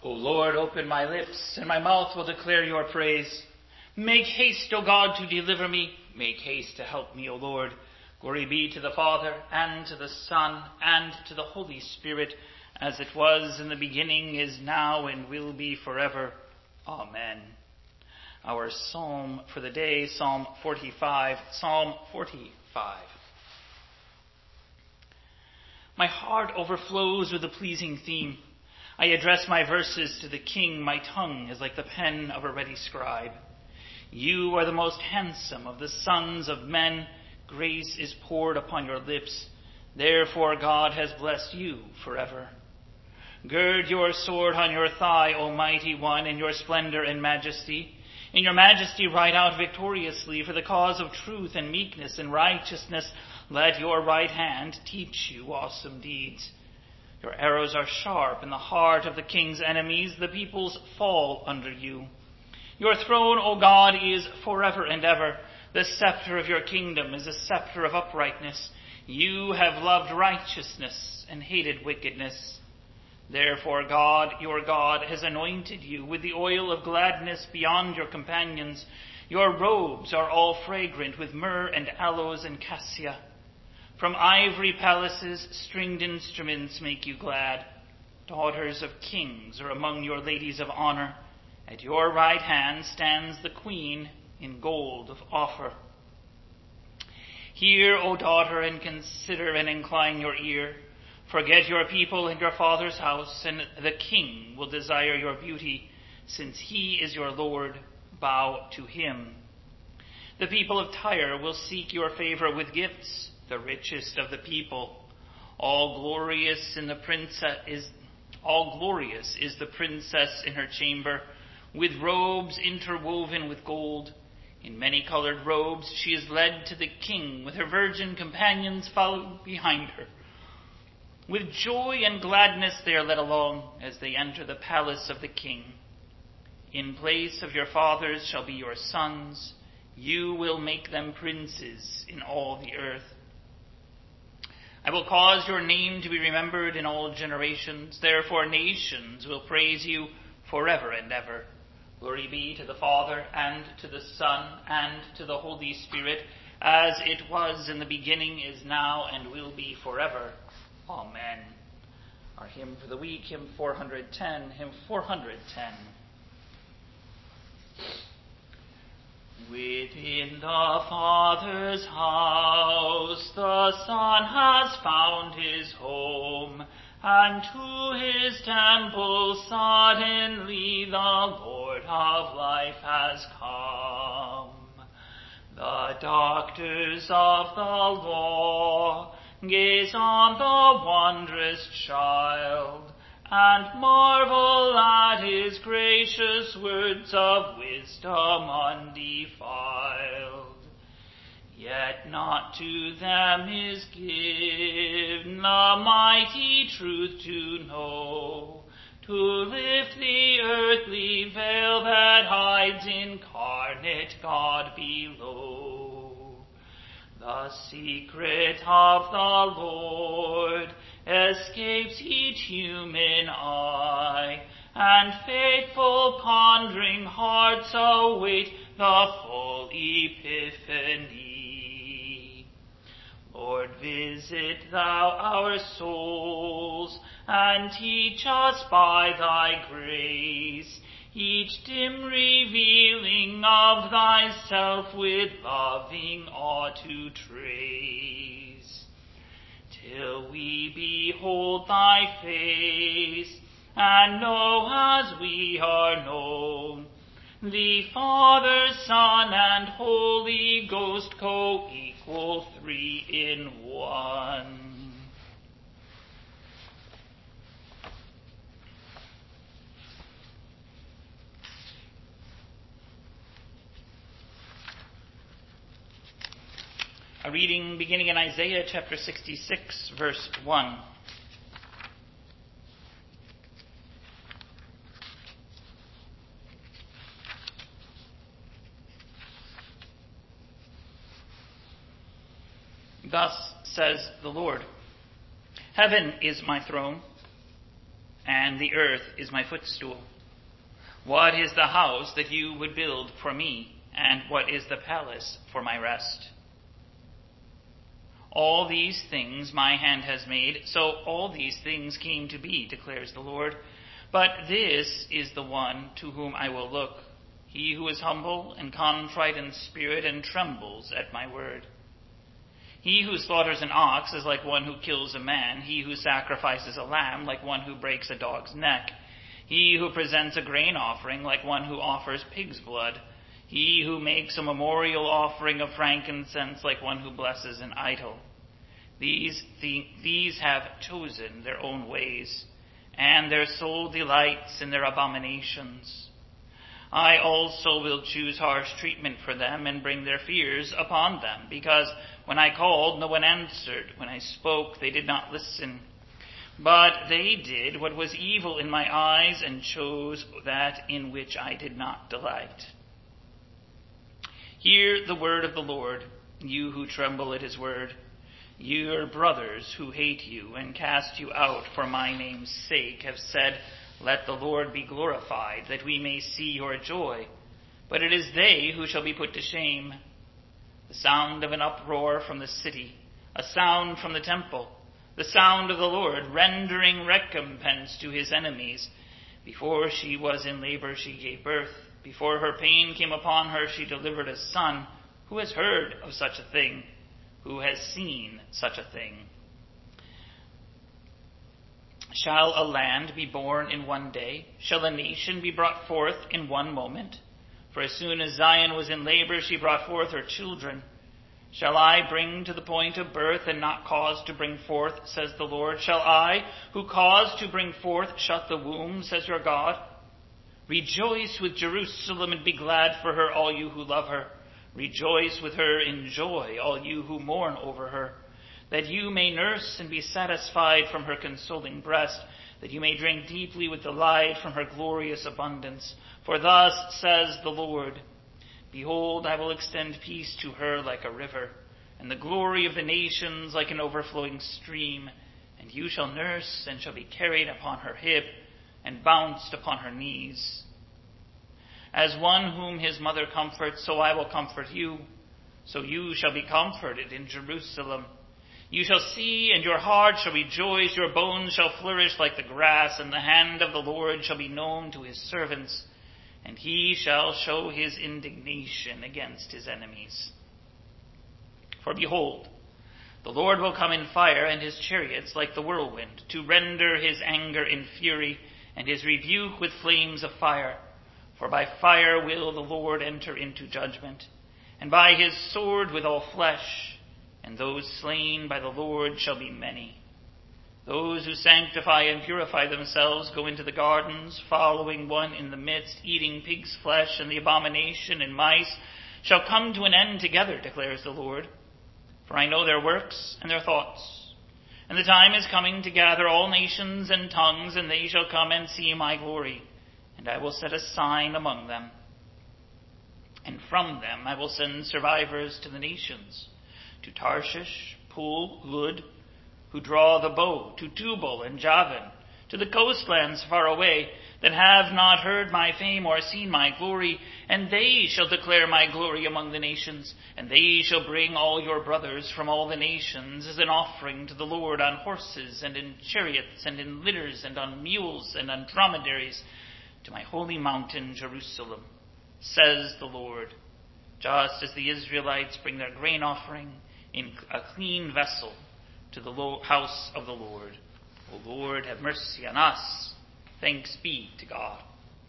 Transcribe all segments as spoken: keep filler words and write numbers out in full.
O Lord, open my lips, and my mouth will declare your praise. Make haste, O God, to deliver me. Make haste to help me, O Lord. Glory be to the Father, and to the Son, and to the Holy Spirit, as it was in the beginning, is now, and will be forever. Amen. Our psalm for the day, Psalm forty-five. Psalm forty-five. My heart overflows with a pleasing theme. I address my verses to the King. My tongue is like the pen of a ready scribe. You are the most handsome of the sons of men. Grace is poured upon your lips. Therefore God has blessed you forever. Gird your sword on your thigh, O mighty one, in your splendor and majesty. In your majesty ride out victoriously for the cause of truth and meekness and righteousness. Let your right hand teach you awesome deeds. Your arrows are sharp in the heart of the king's enemies. The peoples fall under you. Your throne, O God, is forever and ever. The scepter of your kingdom is a scepter of uprightness. You have loved righteousness and hated wickedness. Therefore God, your God, has anointed you with the oil of gladness beyond your companions. Your robes are all fragrant with myrrh and aloes and cassia. From ivory palaces, stringed instruments make you glad. Daughters of kings are among your ladies of honor. At your right hand stands the queen in gold of Ophir. Hear, O daughter, and consider and incline your ear. Forget your people and your father's house, and the king will desire your beauty. Since he is your Lord, bow to him. The people of Tyre will seek your favor with gifts, the richest of the people. All glorious in the princess is all glorious is the princess in her chamber, with robes interwoven with gold. In many-colored robes she is led to the king, with her virgin companions following behind her. With joy and gladness they are led along as they enter the palace of the king. In place of your fathers shall be your sons. You will make them princes in all the earth. I will cause your name to be remembered in all generations. Therefore nations will praise you forever and ever. Glory be to the Father, and to the Son, and to the Holy Spirit, as it was in the beginning, is now, and will be forever. Amen. Our hymn for the week, hymn four hundred ten, hymn four hundred ten. Within the Father's house the Son has found his home, and to his temple suddenly the Lord of life has come. The doctors of the law gaze on the wondrous child, and marvel at his gracious words of wisdom undefiled. Yet not to them is given the mighty truth to know, to lift the earthly veil that hides incarnate God below. The secret of the Lord escapes each human eye, and faithful pondering hearts await the full epiphany. Lord, visit thou our souls, and teach us by thy grace each dim revealing of thyself with loving awe to trace, till we behold thy face, and know as we are known, the Father, Son, and Holy Ghost, co-equal, three in one. A reading beginning in Isaiah chapter sixty-six, verse one. Thus says the Lord, Heaven is my throne, and the earth is my footstool. What is the house that you would build for me, and what is the palace for my rest? All these things my hand has made, so all these things came to be, declares the Lord. But this is the one to whom I will look, he who is humble and contrite in spirit and trembles at my word. He who slaughters an ox is like one who kills a man, he who sacrifices a lamb like one who breaks a dog's neck, he who presents a grain offering like one who offers pig's blood, he who makes a memorial offering of frankincense like one who blesses an idol. These, th- these have chosen their own ways, and their soul delights in their abominations. I also will choose harsh treatment for them and bring their fears upon them, because when I called, no one answered. When I spoke, they did not listen. But they did what was evil in my eyes and chose that in which I did not delight. Hear the word of the Lord, you who tremble at his word. Your brothers who hate you and cast you out for my name's sake have said, let the Lord be glorified, that we may see your joy. But it is they who shall be put to shame. The sound of an uproar from the city, a sound from the temple, the sound of the Lord rendering recompense to his enemies. Before she was in labor, she gave birth. Before her pain came upon her, she delivered a son. Who has heard of such a thing? Who has seen such a thing? Shall a land be born in one day? Shall a nation be brought forth in one moment? For as soon as Zion was in labor, she brought forth her children. Shall I bring to the point of birth and not cause to bring forth, says the Lord? Shall I, who cause to bring forth, shut the womb, says your God? Rejoice with Jerusalem and be glad for her, all you who love her. Rejoice with her in joy, all you who mourn over her, that you may nurse and be satisfied from her consoling breast, that you may drink deeply with delight from her glorious abundance. For thus says the Lord, behold, I will extend peace to her like a river, and the glory of the nations like an overflowing stream. And you shall nurse and shall be carried upon her hip, and bounced upon her knees. As one whom his mother comforts, so I will comfort you. So you shall be comforted in Jerusalem. You shall see, and your heart shall rejoice. Your bones shall flourish like the grass, and the hand of the Lord shall be known to his servants, and he shall show his indignation against his enemies. For behold, the Lord will come in fire, and his chariots like the whirlwind, to render his anger in fury, and his rebuke with flames of fire. For by fire will the Lord enter into judgment, and by his sword with all flesh, and those slain by the Lord shall be many. Those who sanctify and purify themselves go into the gardens, following one in the midst, eating pig's flesh, and the abomination and mice shall come to an end together, declares the Lord. For I know their works and their thoughts. And the time is coming to gather all nations and tongues, and they shall come and see my glory. And I will set a sign among them. And from them I will send survivors to the nations, to Tarshish, Pul, Lud, who draw the bow, to Tubal and Javan, to the coastlands far away, that have not heard my fame or seen my glory, and they shall declare my glory among the nations, and they shall bring all your brothers from all the nations as an offering to the Lord on horses and in chariots and in litters and on mules and on dromedaries, to my holy mountain Jerusalem, says the Lord, just as the Israelites bring their grain offering in a clean vessel to the house of the Lord. O Lord, have mercy on us. Thanks be to God.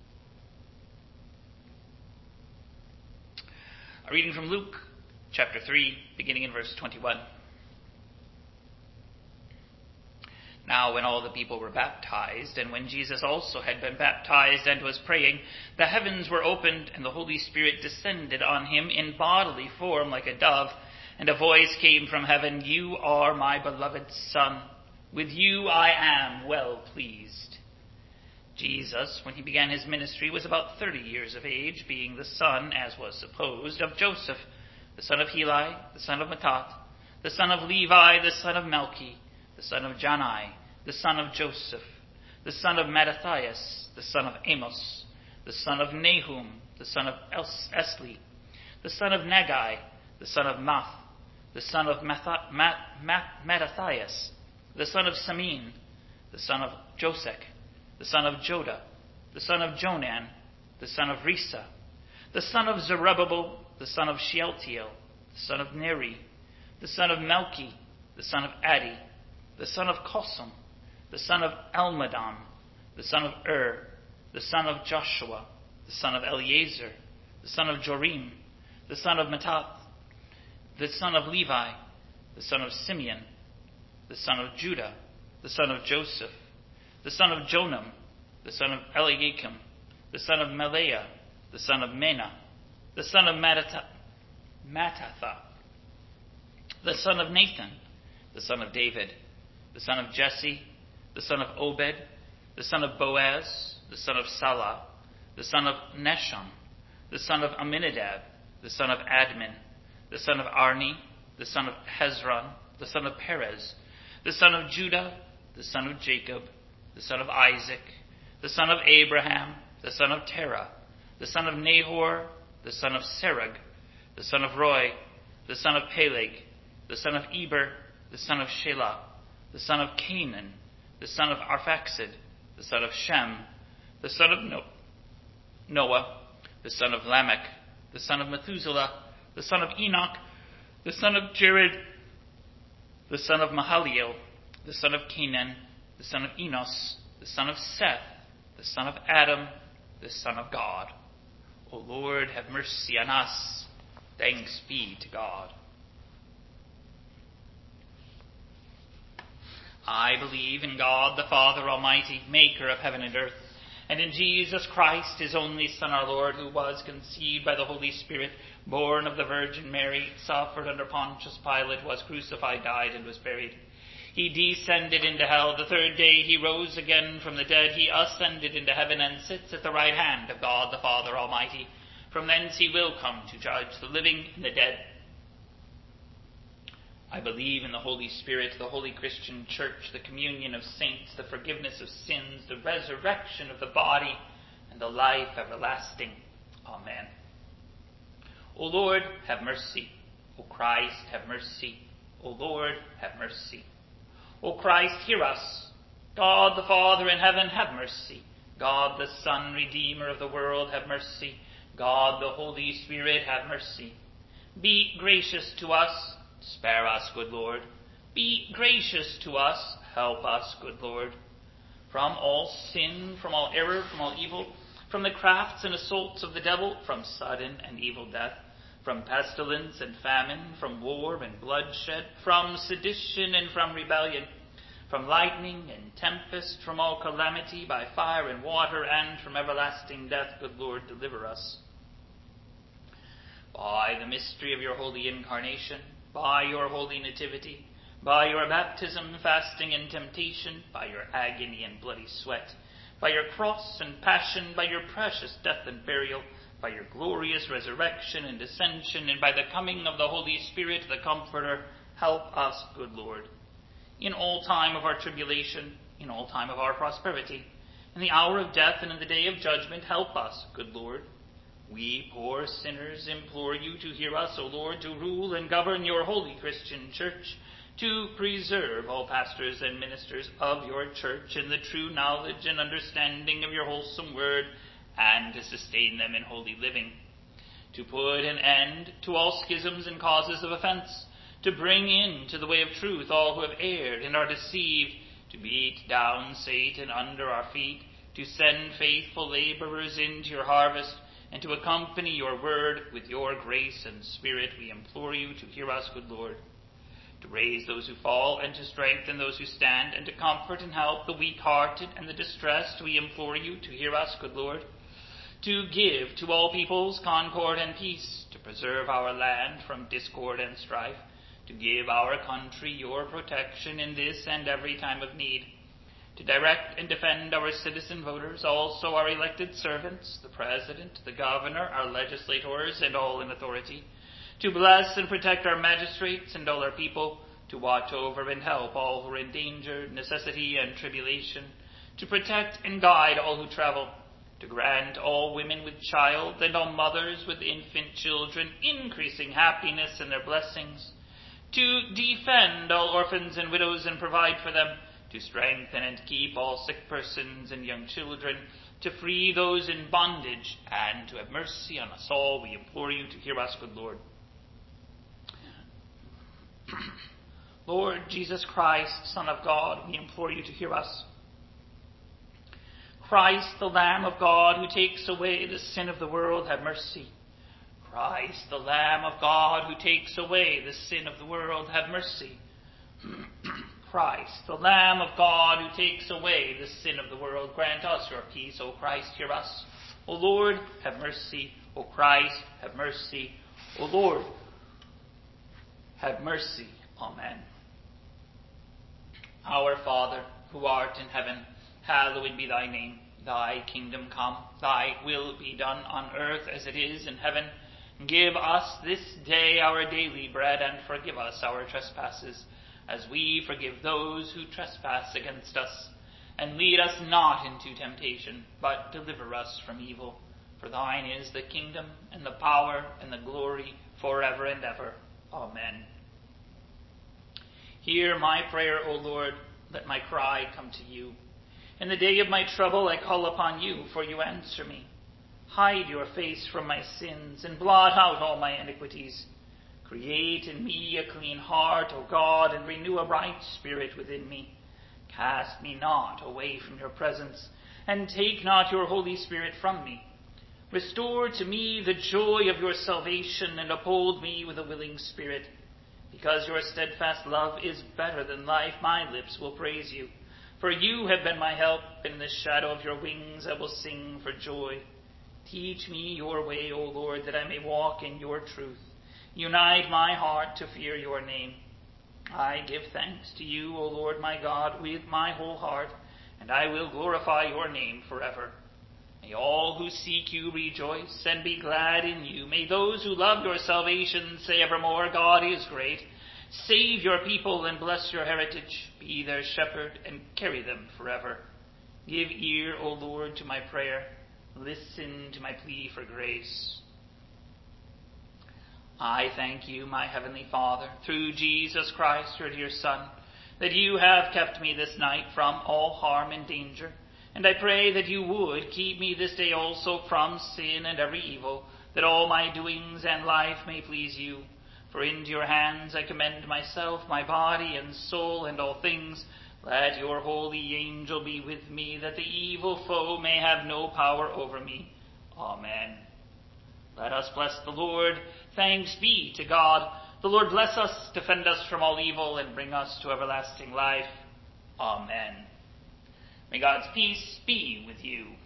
A reading from Luke chapter three, beginning in verse twenty-one. Now when all the people were baptized, and when Jesus also had been baptized and was praying, the heavens were opened, and the Holy Spirit descended on him in bodily form like a dove, and a voice came from heaven, You are my beloved Son. With you I am well pleased. Jesus, when he began his ministry, was about thirty years of age, being the son, as was supposed, of Joseph, the son of Heli, the son of Matthat, the son of Levi, the son of Melchi, the son of Jannai, the son of Joseph, the son of Mattathias, the son of Amos, the son of Nahum, the son of Esli, the son of Nagai, the son of Math, the son of Matha- Mat- Mat- Mattathias, the son of Samin, the son of Josek, the son of Joda, the son of Jonan, the son of Risa, the son of Zerubbabel, the son of Shealtiel, the son of Neri, the son of Melchi, the son of Addi, the son of Kosam, the son of Elmadam, the son of Ur, the son of Joshua, the son of Eleazar, the son of Jorim, the son of Mattat, the son of Levi, the son of Simeon, the son of Judah, the son of Joseph, the son of Jonam, the son of Eliakim, the son of Melea, the son of Mena, the son of Mattatha, Mattatha, the son of Nathan, the son of David, the son of Jesse, the son of Obed, the son of Boaz, the son of Salah, the son of Nesham, the son of Aminadab, the son of Admin, the son of Arni, the son of Hezron, the son of Perez, the son of Judah, the son of Jacob, the son of Isaac, the son of Abraham, the son of Terah, the son of Nahor, the son of Serug, the son of Roy, the son of Peleg, the son of Eber, the son of Shelah, the son of Canaan, the son of Arphaxad, the son of Shem, the son of no- Noah, the son of Lamech, the son of Methuselah, the son of Enoch, the son of Jared, the son of Mahaliel, the son of Canaan, the son of Enos, the son of Seth, the son of Adam, the son of God. O Lord, have mercy on us. Thanks be to God. I believe in God, the Father Almighty, maker of heaven and earth, and in Jesus Christ, his only Son, our Lord, who was conceived by the Holy Spirit, born of the Virgin Mary, suffered under Pontius Pilate, was crucified, died, and was buried. He descended into hell. The third day he rose again from the dead. He ascended into heaven and sits at the right hand of God the Father Almighty. From thence he will come to judge the living and the dead. I believe in the Holy Spirit, the holy Christian church, the communion of saints, the forgiveness of sins, the resurrection of the body, and the life everlasting. Amen. O Lord, have mercy. O Christ, have mercy. O Lord, have mercy. O Christ, hear us. God the Father in heaven, have mercy. God the Son, Redeemer of the world, have mercy. God the Holy Spirit, have mercy. Be gracious to us. Spare us, good Lord. Be gracious to us. Help us, good Lord. From all sin, from all error, from all evil, from the crafts and assaults of the devil, from sudden and evil death, from pestilence and famine, from war and bloodshed, from sedition and from rebellion, from lightning and tempest, from all calamity by fire and water, and from everlasting death, good Lord, deliver us. By the mystery of your holy incarnation, by your holy nativity, by your baptism, fasting, and temptation, by your agony and bloody sweat, by your cross and passion, by your precious death and burial, by your glorious resurrection and ascension, and by the coming of the Holy Spirit, the Comforter, help us, good Lord. In all time of our tribulation, in all time of our prosperity, in the hour of death and in the day of judgment, help us, good Lord. We poor sinners implore you to hear us, O Lord, to rule and govern your holy Christian church, to preserve all pastors and ministers of your church in the true knowledge and understanding of your wholesome word, and to sustain them in holy living, to put an end to all schisms and causes of offense, to bring in to the way of truth all who have erred and are deceived, to beat down Satan under our feet, to send faithful laborers into your harvest, and to accompany your word with your grace and spirit. We implore you to hear us, good Lord, to raise those who fall and to strengthen those who stand, and to comfort and help the weak-hearted and the distressed. We implore you to hear us, good Lord, to give to all peoples concord and peace, to preserve our land from discord and strife, to give our country your protection in this and every time of need, to direct and defend our citizen voters, also our elected servants, the President, the Governor, our legislators, and all in authority, to bless and protect our magistrates and all our people, to watch over and help all who are in danger, necessity, and tribulation, to protect and guide all who travel, to grant all women with child and all mothers with infant children increasing happiness in their blessings, to defend all orphans and widows and provide for them, to strengthen and keep all sick persons and young children, to free those in bondage, and to have mercy on us all. We implore you to hear us, good Lord. Lord Jesus Christ, Son of God, we implore you to hear us. Christ, the Lamb of God, who takes away the sin of the world, have mercy. Christ, the Lamb of God, who takes away the sin of the world, have mercy. Christ, the Lamb of God, who takes away the sin of the world, grant us your peace. O Christ, hear us. O Lord, have mercy. O Christ, have mercy. O Lord, have mercy. Amen. Our Father, who art in heaven, hallowed be thy name. Thy kingdom come, thy will be done on earth as it is in heaven. Give us this day our daily bread, and forgive us our trespasses, as we forgive those who trespass against us. And lead us not into temptation, but deliver us from evil. For thine is the kingdom, and the power, and the glory, forever and ever. Amen. Hear my prayer, O Lord, let my cry come to you. In the day of my trouble I call upon you, for you answer me. Hide your face from my sins, and blot out all my iniquities. Create in me a clean heart, O God, and renew a right spirit within me. Cast me not away from your presence, and take not your Holy Spirit from me. Restore to me the joy of your salvation, and uphold me with a willing spirit. Because your steadfast love is better than life, my lips will praise you. For you have been my help, and in the shadow of your wings I will sing for joy. Teach me your way, O Lord, that I may walk in your truth. Unite my heart to fear your name. I give thanks to you, O Lord my God, with my whole heart, and I will glorify your name forever. May all who seek you rejoice and be glad in you. May those who love your salvation say evermore, God is great. Save your people and bless your heritage. Be their shepherd and carry them forever. Give ear, O Lord, to my prayer. Listen to my plea for grace. I thank you, my heavenly Father, through Jesus Christ, your dear Son, that you have kept me this night from all harm and danger. And I pray that you would keep me this day also from sin and every evil, that all my doings and life may please you. For into your hands I commend myself, my body and soul, and all things. Let your holy angel be with me, that the evil foe may have no power over me. Amen. Let us bless the Lord. Thanks be to God. The Lord bless us, defend us from all evil, and bring us to everlasting life. Amen. May God's peace be with you.